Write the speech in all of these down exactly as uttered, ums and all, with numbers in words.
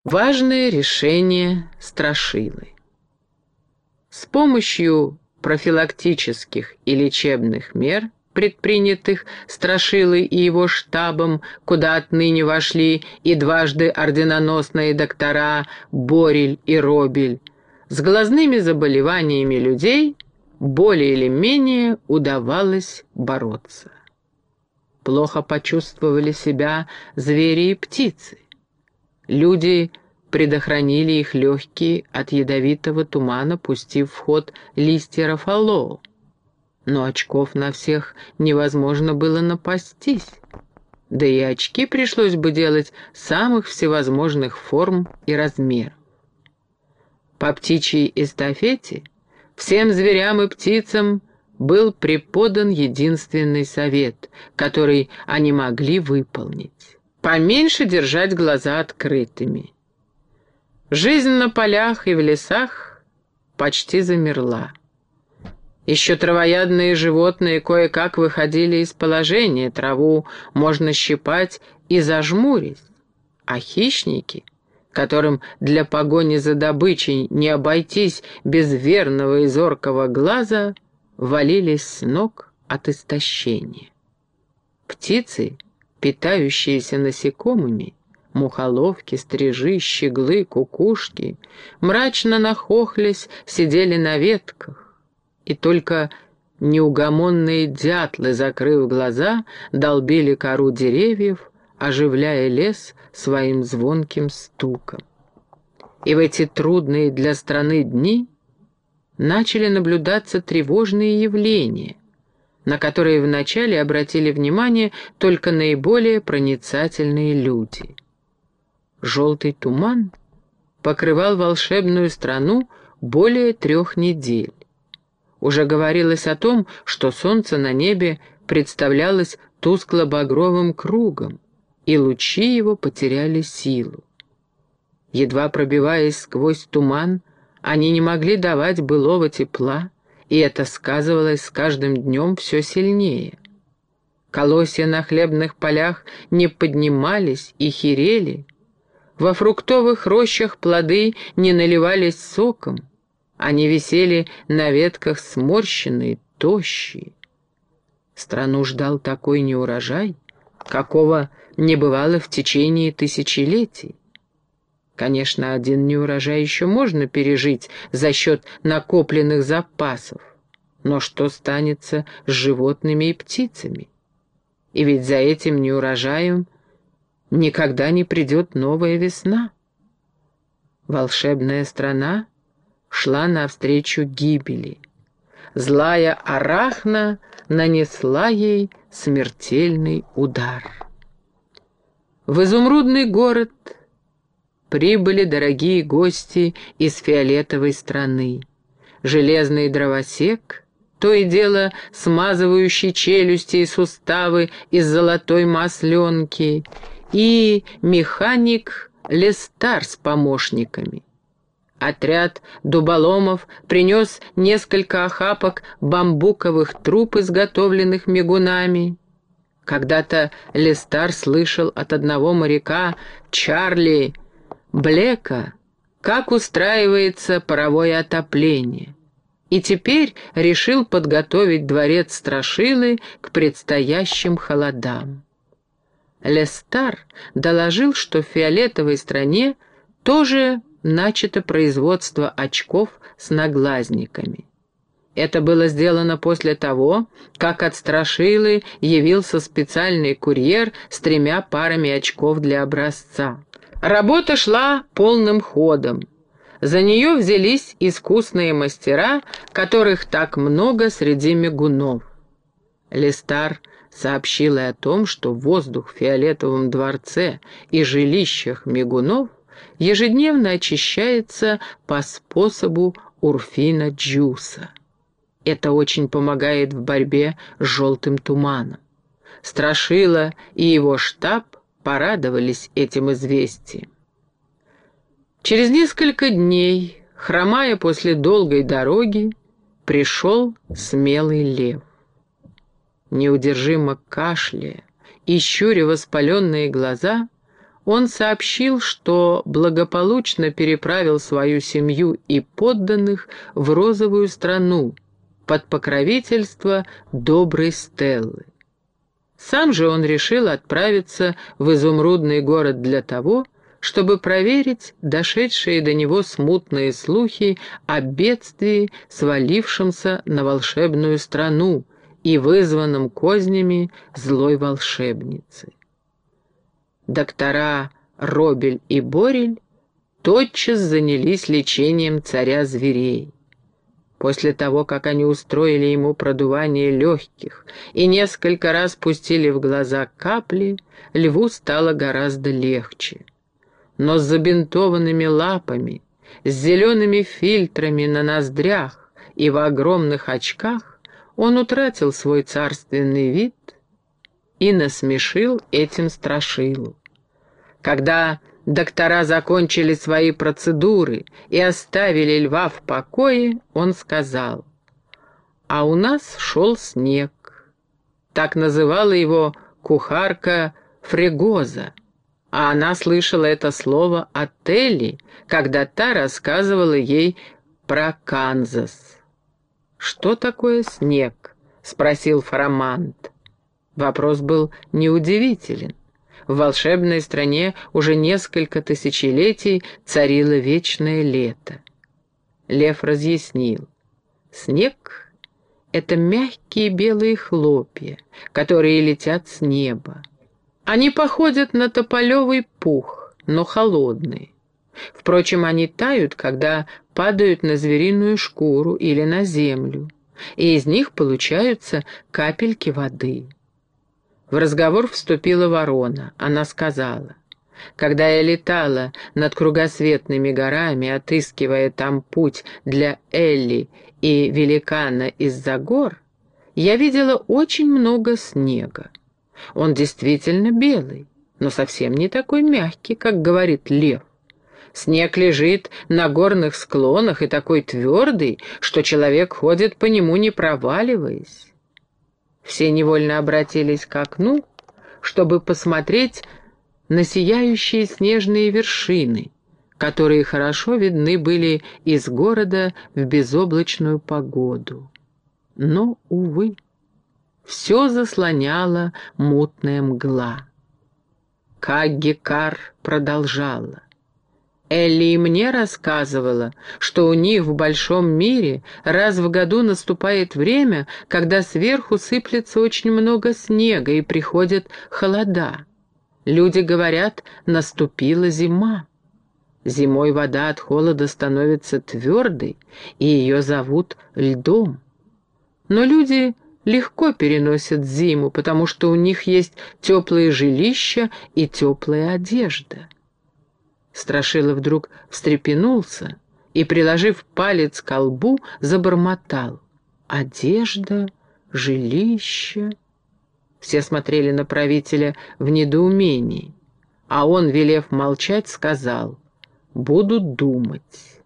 Важное решение Страшилы. С помощью профилактических и лечебных мер, предпринятых Страшилой и его штабом, куда отныне вошли и дважды орденоносные доктора Борель и Робель, с глазными заболеваниями людей более или менее удавалось бороться. Плохо почувствовали себя звери и птицы. Люди предохранили их легкие от ядовитого тумана, пустив в ход листья рафалоу. Но очков на всех невозможно было напастись. Да и очки пришлось бы делать самых всевозможных форм и размеров. По птичьей эстафете всем зверям и птицам был преподан единственный совет, который они могли выполнить. Поменьше держать глаза открытыми. Жизнь на полях и в лесах почти замерла. Еще травоядные животные кое-как выходили из положения, траву можно щипать и зажмурить, а хищники, которым для погони за добычей не обойтись без верного и зоркого глаза, валились с ног от истощения. Птицы, питающиеся насекомыми, мухоловки, стрижи, щеглы, кукушки, мрачно нахохлясь, сидели на ветках, и только неугомонные дятлы, закрыв глаза, долбили кору деревьев, оживляя лес своим звонким стуком. И в эти трудные для страны дни начали наблюдаться тревожные явления, на которые вначале обратили внимание только наиболее проницательные люди. Желтый туман покрывал волшебную страну более трех недель. Уже говорилось о том, что солнце на небе представлялось тускло-багровым кругом, и лучи его потеряли силу. Едва пробиваясь сквозь туман, они не могли давать былого тепла, и это сказывалось с каждым днем все сильнее. Колосья на хлебных полях не поднимались и херели, во фруктовых рощах плоды не наливались соком, они висели на ветках сморщенные, тощие. Страну ждал такой неурожай, какого не бывало в течение тысячелетий. Конечно, один неурожай еще можно пережить за счет накопленных запасов, но что станется с животными и птицами? И ведь за этим неурожаем никогда не придет новая весна. Волшебная страна шла навстречу гибели. Злая Арахна нанесла ей смертельный удар. В изумрудный город прибыли дорогие гости из фиолетовой страны. Железный дровосек, то и дело смазывающий челюсти и суставы из золотой масленки, и механик Лестар с помощниками. Отряд дуболомов принес несколько охапок бамбуковых труб, изготовленных мигунами. Когда-то Лестар слышал от одного моряка, Чарли Блека, как устраивается паровое отопление, и теперь решил подготовить дворец Страшилы к предстоящим холодам. Лестар доложил, что в фиолетовой стране тоже начато производство очков с наглазниками. Это было сделано после того, как от Страшилы явился специальный курьер с тремя парами очков для образца. Работа шла полным ходом. За нее взялись искусные мастера, которых так много среди мигунов. Лестар сообщил и о том, что воздух в фиолетовом дворце и жилищах мигунов ежедневно очищается по способу Урфина Джуса. Это очень помогает в борьбе с желтым туманом. Страшила и его штаб порадовались этим известием. Через несколько дней, хромая после долгой дороги, пришел смелый лев. Неудержимо кашляя и щуря воспаленные глаза, он сообщил, что благополучно переправил свою семью и подданных в розовую страну под покровительство доброй Стеллы. Сам же он решил отправиться в изумрудный город для того, чтобы проверить дошедшие до него смутные слухи о бедствии, свалившемся на волшебную страну и вызванном кознями злой волшебницы. Доктора Робель и Борель тотчас занялись лечением царя зверей. После того, как они устроили ему продувание легких и несколько раз пустили в глаза капли, льву стало гораздо легче. Но с забинтованными лапами, с зелеными фильтрами на ноздрях и в огромных очках он утратил свой царственный вид и насмешил этим страшилу. Когда доктора закончили свои процедуры и оставили льва в покое, он сказал: «А у нас шел снег». Так называла его кухарка Фрегоза, а она слышала это слово от Элли, когда та рассказывала ей про Канзас. «Что такое снег?» — спросил Фарамант. Вопрос был неудивителен. В волшебной стране уже несколько тысячелетий царило вечное лето. Лев разъяснил: снег — это мягкие белые хлопья, которые летят с неба. Они походят на тополевый пух, но холодные. Впрочем, они тают, когда падают на звериную шкуру или на землю, и из них получаются капельки воды. В разговор вступила ворона. Она сказала: «Когда я летала над кругосветными горами, отыскивая там путь для Элли и великана из-за гор, я видела очень много снега. Он действительно белый, но совсем не такой мягкий, как говорит лев. Снег лежит на горных склонах и такой твердый, что человек ходит по нему, не проваливаясь». Все невольно обратились к окну, чтобы посмотреть на сияющие снежные вершины, которые хорошо видны были из города в безоблачную погоду. Но, увы, все заслоняла мутная мгла. Каггикар продолжала: «Элли и мне рассказывала, что у них в большом мире раз в году наступает время, когда сверху сыплется очень много снега и приходят холода. Люди говорят, наступила зима. Зимой вода от холода становится твердой, и ее зовут льдом. Но люди легко переносят зиму, потому что у них есть теплые жилища и теплая одежда». Страшила вдруг встрепенулся и, приложив палец к колбу, забормотал: «Одежда, жилище». Все смотрели на правителя в недоумении, а он, велев молчать, сказал: «Буду думать».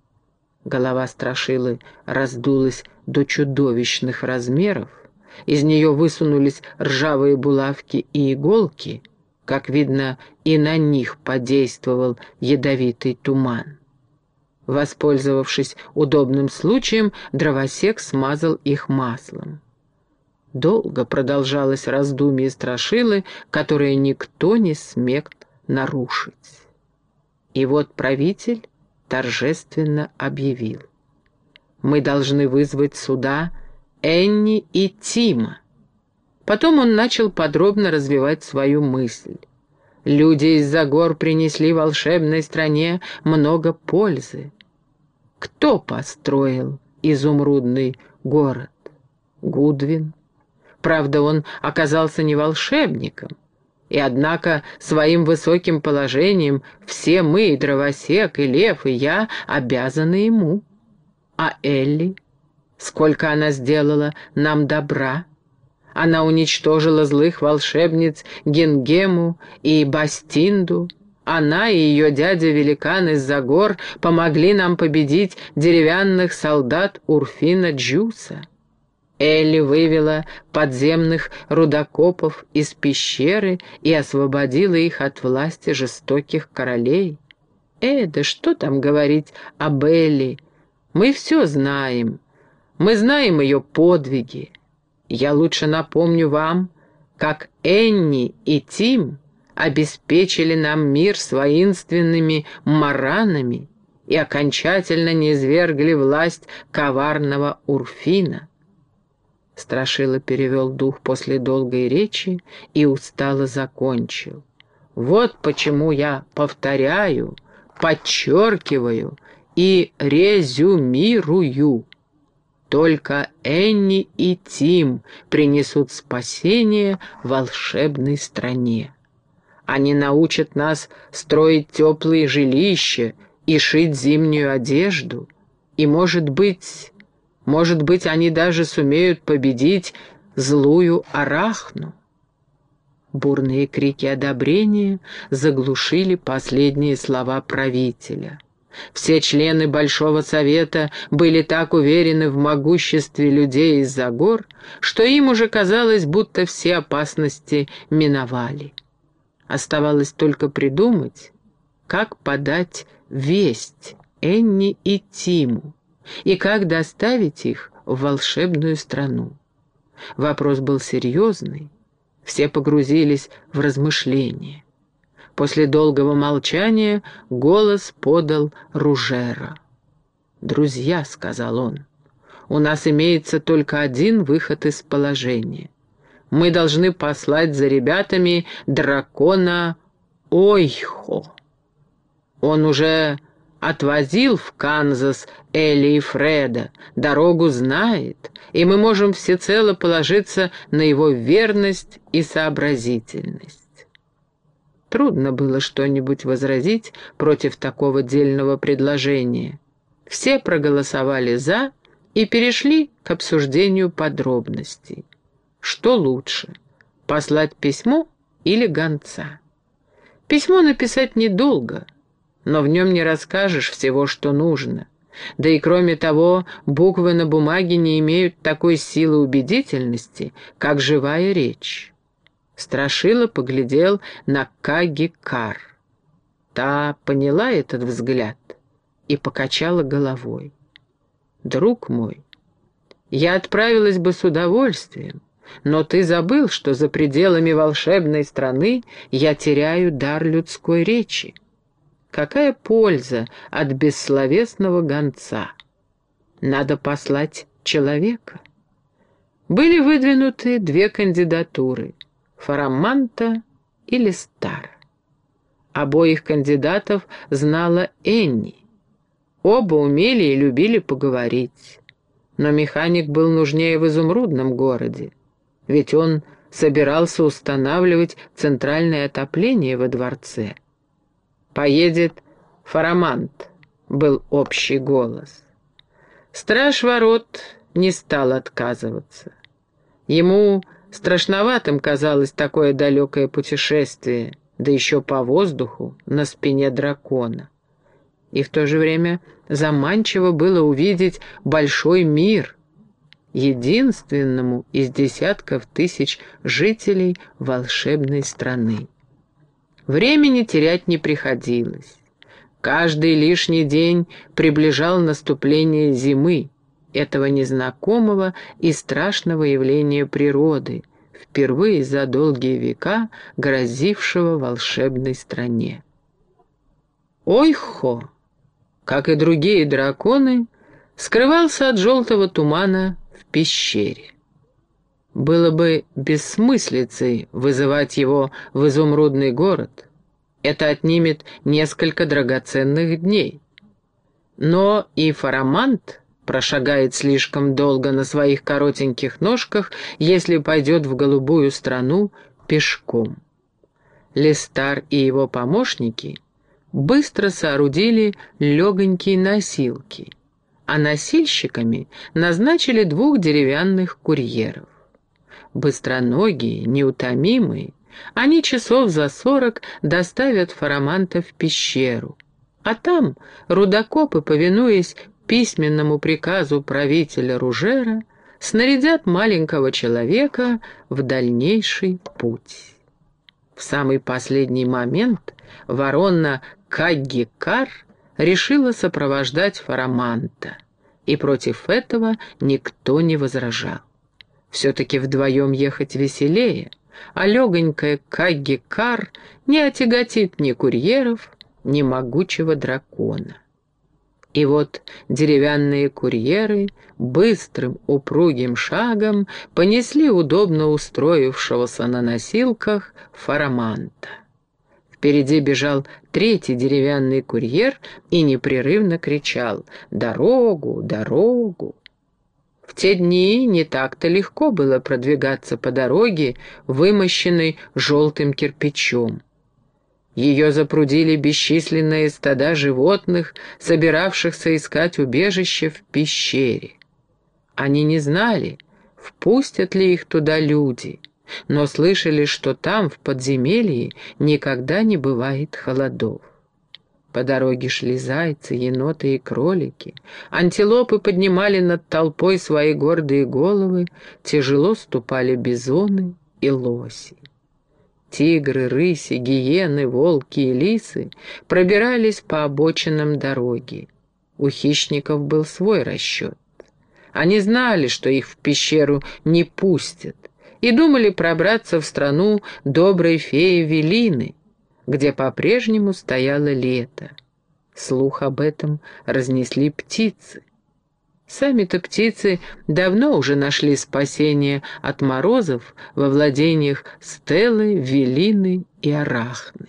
Голова Страшилы раздулась до чудовищных размеров, из нее высунулись ржавые булавки и иголки. Как видно, и на них подействовал ядовитый туман. Воспользовавшись удобным случаем, дровосек смазал их маслом. Долго продолжалось раздумье Страшилы, которое никто не смеет нарушить. И вот правитель торжественно объявил: «Мы должны вызвать сюда Энни и Тима». Потом он начал подробно развивать свою мысль. Люди из-за гор принесли волшебной стране много пользы. Кто построил изумрудный город? Гудвин. Правда, он оказался не волшебником, и однако своим высоким положением все мы, и дровосек, и лев, и я, обязаны ему. А Элли? Сколько она сделала нам добра! Она уничтожила злых волшебниц Гингему и Бастинду. Она и ее дядя-великан из-за гор помогли нам победить деревянных солдат Урфина Джуса. Элли вывела подземных рудокопов из пещеры и освободила их от власти жестоких королей. Э, да что там говорить об Элли? Мы все знаем. Мы знаем ее подвиги. Я лучше напомню вам, как Энни и Тим обеспечили нам мир с воинственными маранами и окончательно низвергли власть коварного Урфина. Страшила перевел дух после долгой речи и устало закончил. Вот почему я повторяю, подчеркиваю и резюмирую. Только Энни и Тим принесут спасение волшебной стране. Они научат нас строить теплые жилища и шить зимнюю одежду, и, может быть... Может быть, они даже сумеют победить злую Арахну. Бурные крики одобрения заглушили последние слова правителя. Все члены Большого Совета были так уверены в могуществе людей из-за гор, что им уже казалось, будто все опасности миновали. Оставалось только придумать, как подать весть Энни и Тиму, и как доставить их в волшебную страну. Вопрос был серьезный, все погрузились в размышления. После долгого молчания голос подал Ружера. «Друзья», — сказал он, — «у нас имеется только один выход из положения. Мы должны послать за ребятами дракона Ойхо. Он уже отвозил в Канзас Элли и Фреда, дорогу знает, и мы можем всецело положиться на его верность и сообразительность». Трудно было что-нибудь возразить против такого дельного предложения. Все проголосовали «за» и перешли к обсуждению подробностей. Что лучше, послать письмо или гонца? Письмо написать недолго, но в нем не расскажешь всего, что нужно. Да и кроме того, буквы на бумаге не имеют такой силы убедительности, как живая речь. Страшила поглядел на Каги-Кар. Та поняла этот взгляд и покачала головой. «Друг мой, я отправилась бы с удовольствием, но ты забыл, что за пределами волшебной страны я теряю дар людской речи. Какая польза от бессловесного гонца? Надо послать человека». Были выдвинуты две кандидатуры — Фараманта и Лестар. Обоих кандидатов знала Энни. Оба умели и любили поговорить. Но механик был нужнее в изумрудном городе, ведь он собирался устанавливать центральное отопление во дворце. «Поедет Фарамант», — был общий голос. Страж ворот не стал отказываться. Ему страшноватым казалось такое далекое путешествие, да еще по воздуху на спине дракона. И в то же время заманчиво было увидеть большой мир, единственному из десятков тысяч жителей волшебной страны. Времени терять не приходилось. Каждый лишний день приближал наступление зимы, этого незнакомого и страшного явления природы, впервые за долгие века грозившего волшебной стране. Ойхо, как и другие драконы, скрывался от желтого тумана в пещере. Было бы бессмыслицей вызывать его в изумрудный город. Это отнимет несколько драгоценных дней. Но и Фарамант прошагает слишком долго на своих коротеньких ножках, если пойдет в голубую страну пешком. Лестар и его помощники быстро соорудили легонькие носилки, а носильщиками назначили двух деревянных курьеров. Быстроногие, неутомимые, они часов за сорок доставят Фараманта в пещеру, а там рудокопы, повинуясь письменному приказу правителя Ружера, снарядят маленького человека в дальнейший путь. В самый последний момент ворона Каггикар решила сопровождать Фараманта, и против этого никто не возражал. Все-таки вдвоем ехать веселее, а легонькая Каггикар не отяготит ни курьеров, ни могучего дракона. И вот деревянные курьеры быстрым упругим шагом понесли удобно устроившегося на носилках Фараманта. Впереди бежал третий деревянный курьер и непрерывно кричал «Дорогу! Дорогу!». В те дни не так-то легко было продвигаться по дороге, вымощенной желтым кирпичом. Ее запрудили бесчисленные стада животных, собиравшихся искать убежище в пещере. Они не знали, впустят ли их туда люди, но слышали, что там, в подземелье, никогда не бывает холодов. По дороге шли зайцы, еноты и кролики. Антилопы поднимали над толпой свои гордые головы, тяжело ступали бизоны и лоси. Тигры, рыси, гиены, волки и лисы пробирались по обочинам дороги. У хищников был свой расчет. Они знали, что их в пещеру не пустят, и думали пробраться в страну доброй феи Велины, где по-прежнему стояло лето. Слух об этом разнесли птицы. Сами-то птицы давно уже нашли спасение от морозов во владениях Стеллы, Велины и Арахны.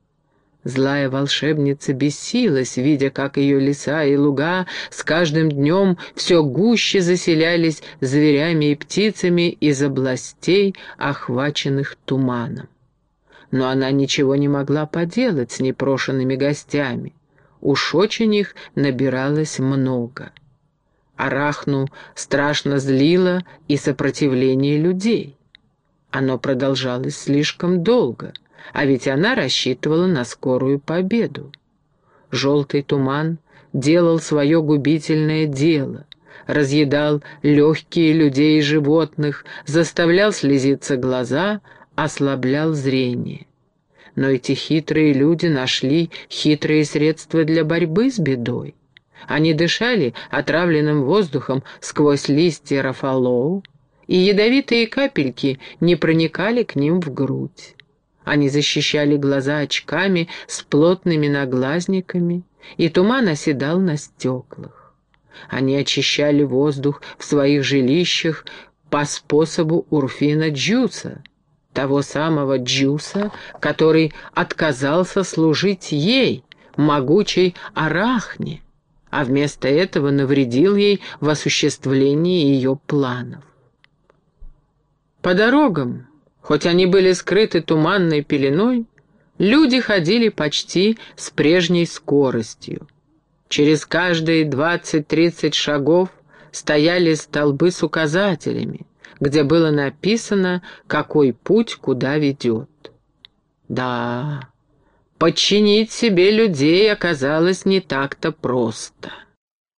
Злая волшебница бесилась, видя, как ее леса и луга с каждым днем все гуще заселялись зверями и птицами из областей, охваченных туманом. Но она ничего не могла поделать с непрошенными гостями. Уж очень их набиралось много. Арахну страшно злило и сопротивление людей. Оно продолжалось слишком долго, а ведь она рассчитывала на скорую победу. Желтый туман делал свое губительное дело, разъедал легкие людей и животных, заставлял слезиться глаза, ослаблял зрение. Но эти хитрые люди нашли хитрые средства для борьбы с бедой. Они дышали отравленным воздухом сквозь листья рафалоу, и ядовитые капельки не проникали к ним в грудь. Они защищали глаза очками с плотными наглазниками, и туман оседал на стеклах. Они очищали воздух в своих жилищах по способу Урфина Джуса, того самого Джуса, который отказался служить ей, могучей Арахне, а вместо этого навредил ей в осуществлении ее планов. По дорогам, хоть они были скрыты туманной пеленой, люди ходили почти с прежней скоростью. Через каждые двадцать-тридцать шагов стояли столбы с указателями, где было написано, какой путь куда ведет. Да, подчинить себе людей оказалось не так-то просто.